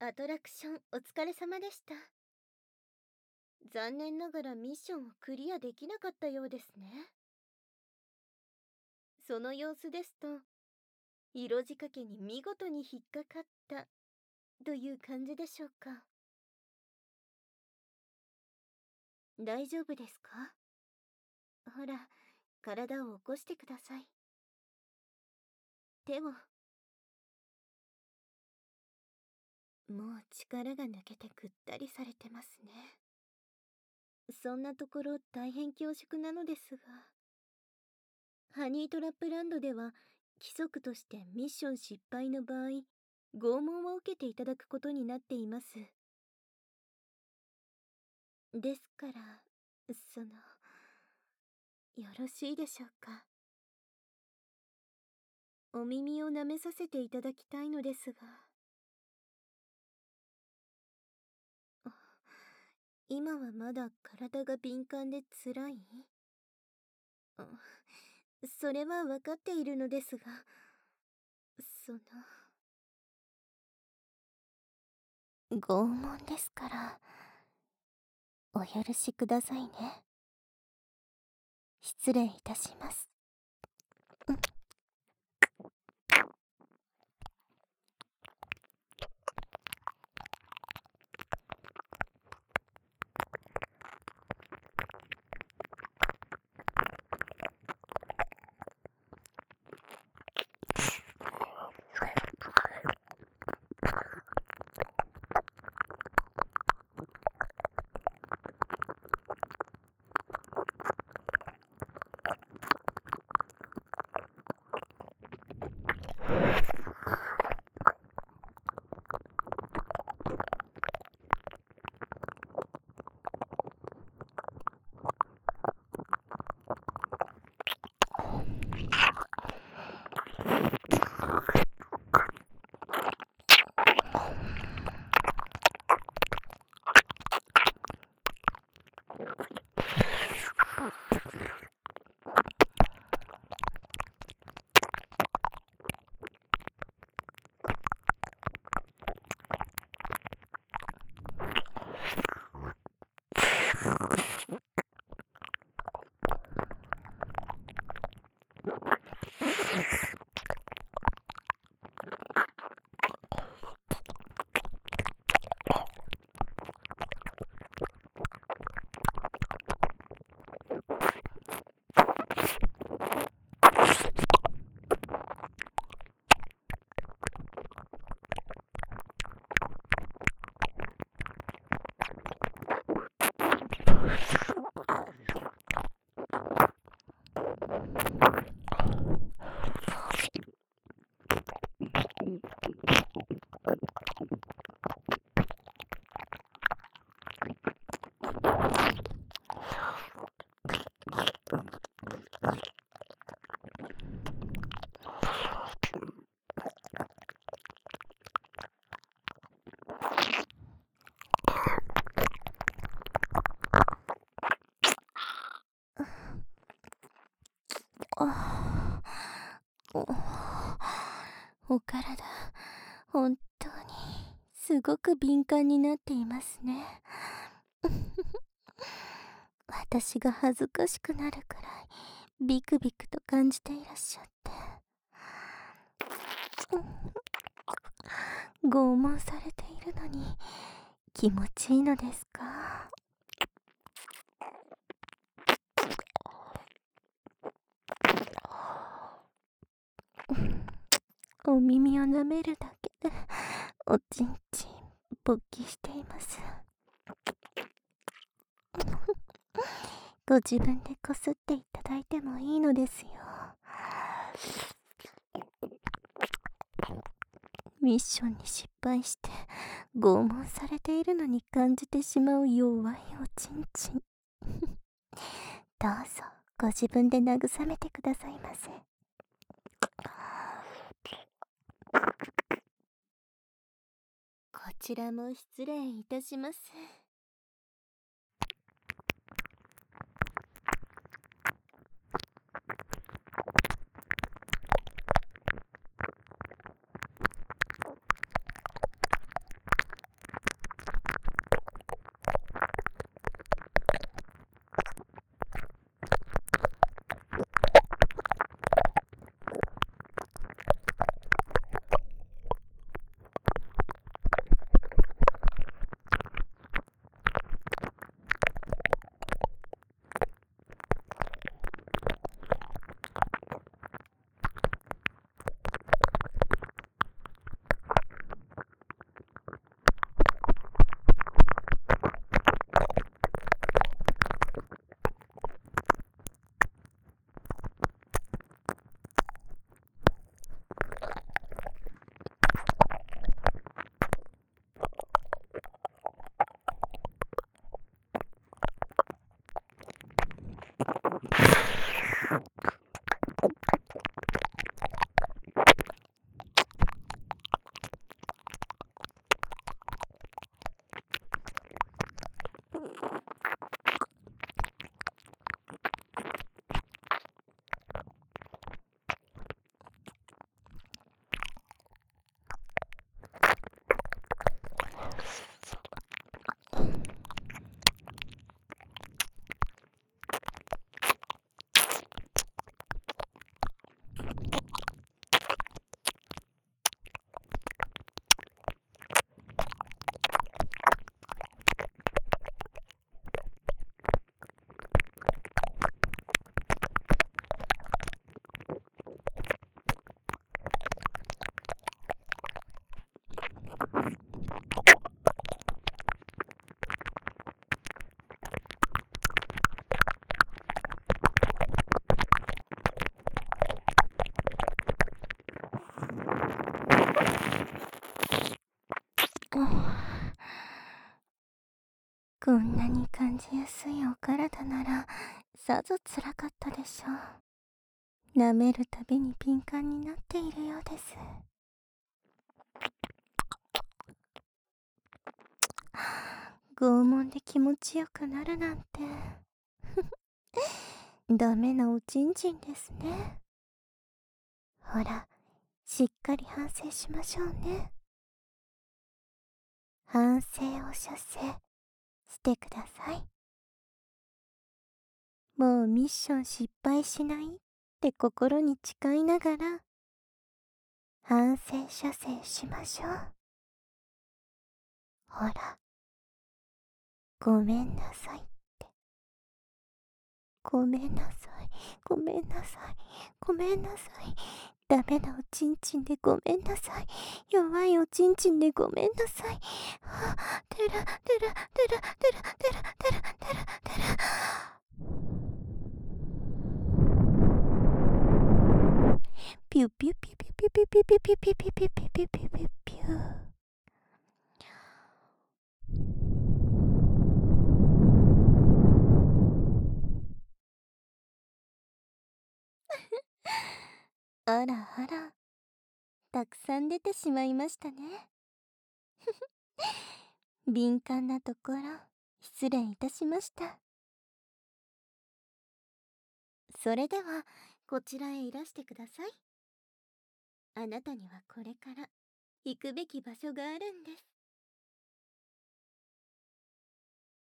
アトラクションお疲れ様でした。残念ながらミッションをクリアできなかったようですね。その様子ですと、色仕掛けに見事に引っかかったという感じでしょうか。大丈夫ですか？ほら、体を起こしてください。手を。もう力が抜けてぐったりされてますね。そんなところ大変恐縮なのですが、ハニートラップランドでは規則としてミッション失敗の場合、拷問を受けていただくことになっています。ですから、よろしいでしょうか。お耳を舐めさせていただきたいのですが。今はまだ体が敏感で辛い？それは分かっているのですが、拷問ですから、お許しくださいね。失礼いたします。お体、本当にすごく敏感になっていますね。私が恥ずかしくなるくらいビクビクと感じていらっしゃって。拷問されているのに気持ちいいのですか？お耳を舐めるだけでおちんちん勃起しています。ご自分でこすっていただいてもいいのですよ。ミッションに失敗して拷問されているのに感じてしまう弱いおちんちん。どうぞご自分で慰めてくださいませ。こちらも失礼いたします。 こんなに感じやすいお体なら、さぞ辛かったでしょう。舐めるたびに敏感になっているようです。拷問で気持ちよくなるなんて。ダメなおちんちんですね。ほら、しっかり反省しましょうね。反省を射精してください。もうミッション失敗しないって心に誓いながら、反省射精しましょう。ほら、ごめんなさいって。ごめんなさい、ごめんなさい、ごめんなさい。ダメなおちんちんでごめんなさい。弱いおちんちんでごめんなさい。はあ、てるてるてるてるてるてるてるてるてる。ピュピュピュピュピュピュピュピュピュピュピュピュピュピュピュピュピュ。あらあら、たくさん出てしまいましたね。敏感なところ、失礼いたしました。それでは、こちらへいらしてください。あなたにはこれから、行くべき場所があるんです。